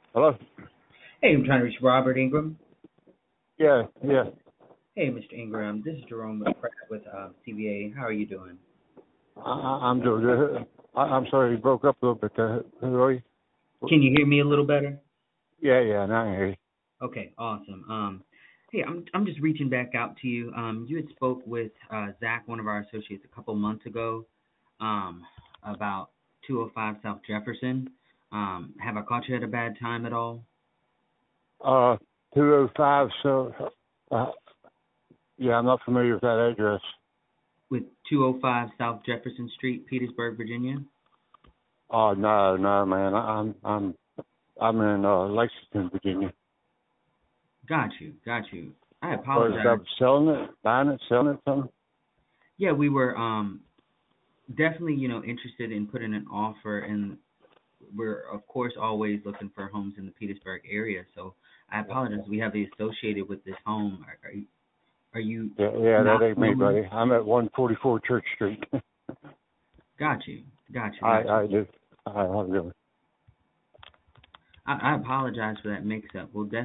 Hello? Hey, I'm trying to reach Robert Ingram. Yeah, yeah. Hey, Mr. Ingram, this is Jerome Pratt with CBA. How are you doing? I'm doing good. I'm sorry you broke up a little bit there. Who are you? Can you hear me a little better? Yeah, yeah, now I hear you. Okay, awesome. Hey, I'm just reaching back out to you. You had spoke with Zach, one of our associates, a couple months ago, about 205 South Jefferson. Have I caught you at a bad time at all? 205, so, uh, yeah, I'm not familiar with that address. With 205 South Jefferson Street, Petersburg, Virginia. Oh, no, no, man. I'm in, Lexington, Virginia. Got you, got you. I What is that, apologize. selling it, buying it, selling it, something? Yeah, we were definitely, interested in putting an offer, and we're of course always looking for homes in the Petersburg area. So I apologize. We have the associated with this home. Are you Yeah, yeah, that not ain't me, familiar? buddy. I'm at 144 Church Street. Got you. Got you. Got you. I do. I really. I apologize for that mix-up. We'll definitely